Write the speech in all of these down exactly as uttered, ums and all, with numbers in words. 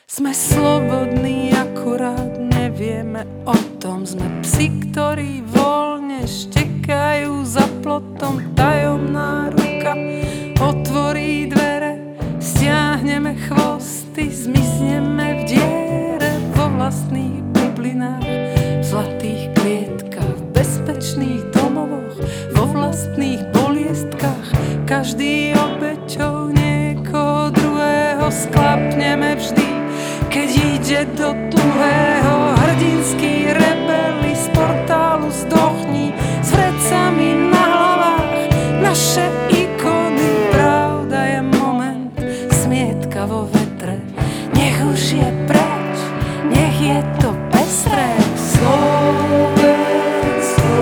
Sme slobodní, akurát nevieme o tom. Sme psi, ktorí voľne štekajú za plotom. Tajomná ruka otvorí dvere, stiahneme chvosty, zmizneme v diere. Vo vlastných bublinách, v zlatých klietkách, v bezpečných domovoch, vo vlastných boliestkách. Každý obeťou niekoho druhého, sklapneme vždy, keď ide do tuhého. Hrdinský rebeli z portálu zdochní, s vrecami na hlavách naše ikony. Pravda je moment, smietka vo vetre, nech už je preč, nech je to pestré. Slovensko,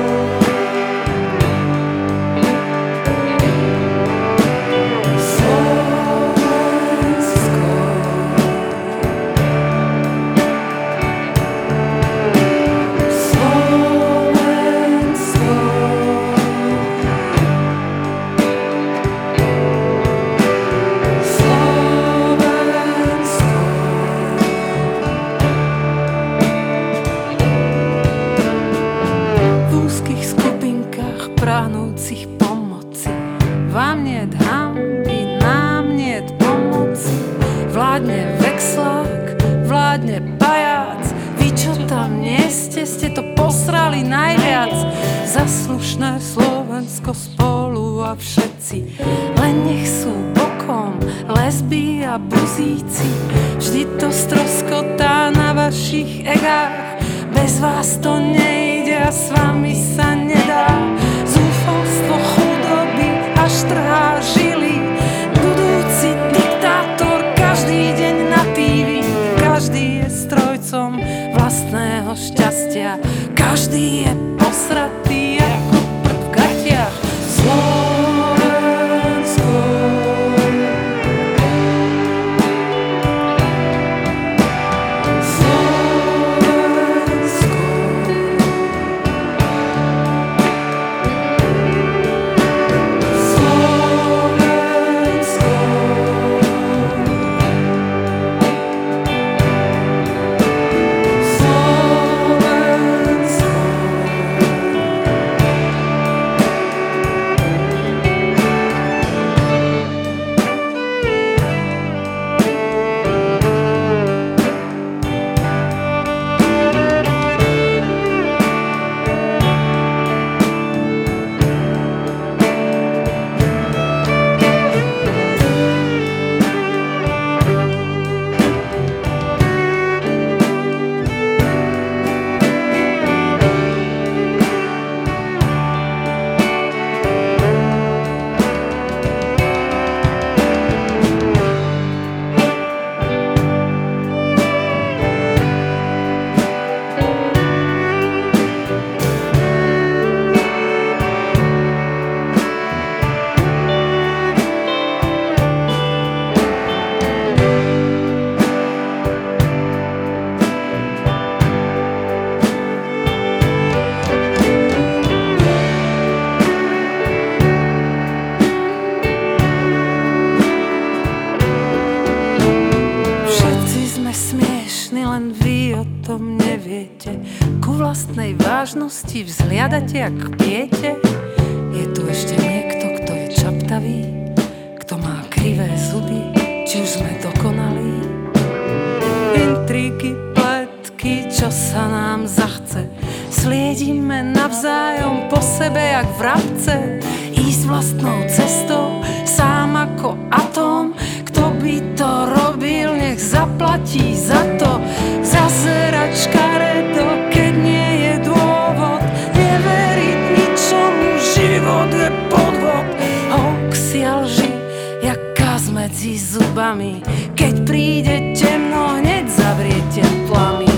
prahnúcich pomoci. Vám niet hanby, nám niet pomoci. Vládne vexlák, vládne pajac. Vy, čo tam nie ste, ste to posrali najviac. Za slušné Slovensko spolu a všetci, len nech sú bokom lesby a buzíci. Vždy to stroskotá na vašich egách. Bez vás to nejde a s vami sa nedá. Zúfalstvo chudoby až trhá žily. Budúci diktátor každý deň na tí ví. Každý je strojcom vlastného šťastia. Každý je posratý ako prd v gatiach. Slovensko, vážnosti vzhliadate, ak piete. Je tu ešte niekto, kto je čaptavý, kto má krivé zuby, či už sme dokonalí. Intriky, pletky, čo sa nám zachce, sliedime navzájom po sebe jak vrabce. Ísť vlastnou cestou, sám ako atóm. Kto by to robil, nech zaplatí za to. Zazerať škaredo, keď nie je dôvod. Neveriť ničomu, život je podvod. Hoaxy a lži, jak kaz medzi zubami. Keď príde temno, hneď zavriete tlamy.